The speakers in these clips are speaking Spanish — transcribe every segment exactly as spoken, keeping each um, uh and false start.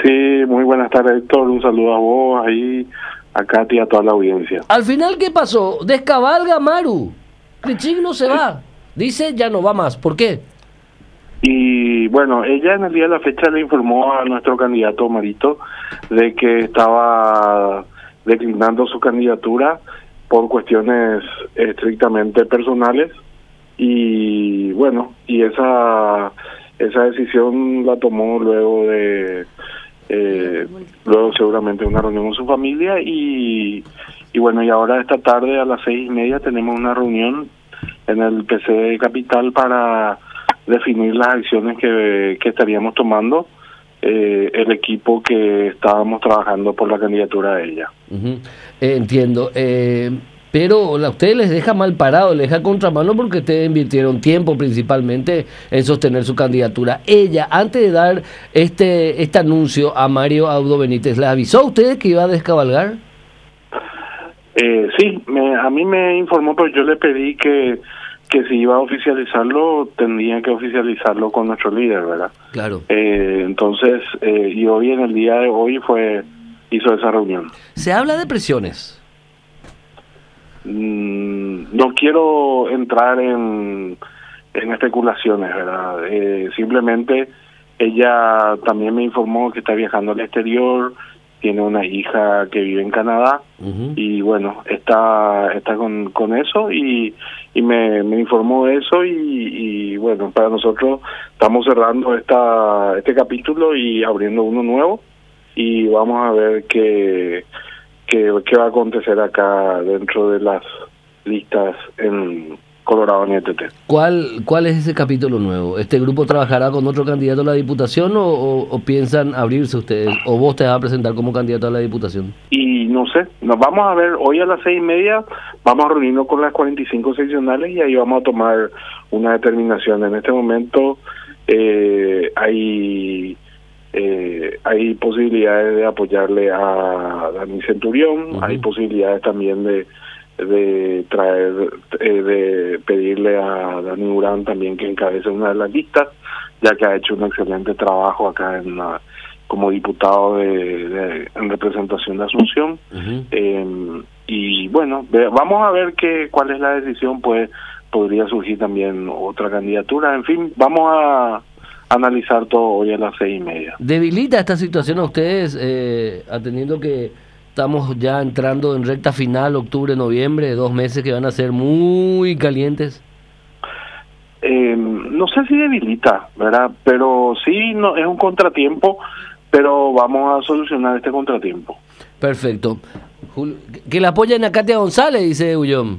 Sí, muy buenas tardes, Héctor. Un saludo a vos, ahí, a Katy y a toda la audiencia. Al final, ¿qué pasó? Descabalga Maru. Krichik no se va. Dice, ya no va más. ¿Por qué? Y bueno, ella en el día de la fecha le informó a nuestro candidato Marito de que estaba declinando su candidatura por cuestiones estrictamente personales. Y bueno, y esa esa decisión la tomó luego de eh, luego seguramente una reunión con su familia y y bueno, y ahora esta tarde a las seis y media tenemos una reunión en el P C de Capital para definir las acciones que, que estaríamos tomando eh, el equipo que estábamos trabajando por la candidatura de ella. Uh-huh. eh, entiendo. Eh... Pero a ustedes les deja mal parado, les deja contramano porque ustedes invirtieron tiempo principalmente en sostener su candidatura. Ella, antes de dar este este anuncio a Mario Audo Benítez, ¿les avisó a ustedes que iba a descabalgar? Eh, sí, me, a mí me informó, pero yo le pedí que, que si iba a oficializarlo, tendría que oficializarlo con nuestro líder, ¿verdad? Claro. Eh, entonces, eh, y hoy, en el día de hoy, fue hizo esa reunión. Se habla de presiones. No quiero entrar en, en especulaciones, ¿verdad? Eh, simplemente ella también me informó que está viajando al exterior, tiene una hija que vive en Canadá, uh-huh. y bueno, está está con, con eso y, y me, me informó de eso y, y bueno, para nosotros estamos cerrando esta este capítulo y abriendo uno nuevo y vamos a ver qué ¿Qué, ¿Qué va a acontecer acá dentro de las listas en Colorado N T T? ¿Cuál cuál es ese capítulo nuevo? ¿Este grupo trabajará con otro candidato a la diputación o, o, o piensan abrirse ustedes? ¿O vos te vas a presentar como candidato a la diputación? Y no sé, nos vamos a ver hoy a las seis y media, vamos a reunirnos con las cuarenta y cinco seccionales y ahí vamos a tomar una determinación. En este momento eh, hay... Eh, hay posibilidades de apoyarle a Dani Centurión, uh-huh. hay posibilidades también de de traer, eh, de pedirle a Dani Urán también que encabece una de las listas, ya que ha hecho un excelente trabajo acá en la, como diputado de, de en representación de Asunción. Uh-huh. eh, y bueno, ve, vamos a ver que cuál es la decisión, pues podría surgir también otra candidatura, en fin, vamos a analizar todo hoy a las seis y media. ¿Debilita esta situación a ustedes, eh, atendiendo que estamos ya entrando en recta final, octubre, noviembre, dos meses que van a ser muy calientes? Eh, no sé si debilita, ¿verdad? Pero sí, no es un contratiempo, pero vamos a solucionar este contratiempo. Perfecto. Julio, que la apoyen a Katia González, dice Ullón.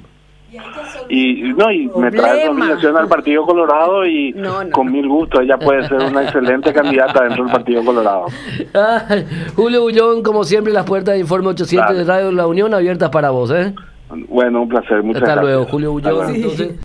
Y no y me trae su afiliación al Partido Colorado y no, no, con mil gusto ella puede ser una excelente candidata dentro del Partido Colorado. Ay, Julio Ullón, como siempre, las puertas de Informe ochocientos Dale. De Radio La Unión abiertas para vos, ¿eh? Bueno, un placer, muchas Hasta gracias. Luego, Julio Ullón. Sí. Entonces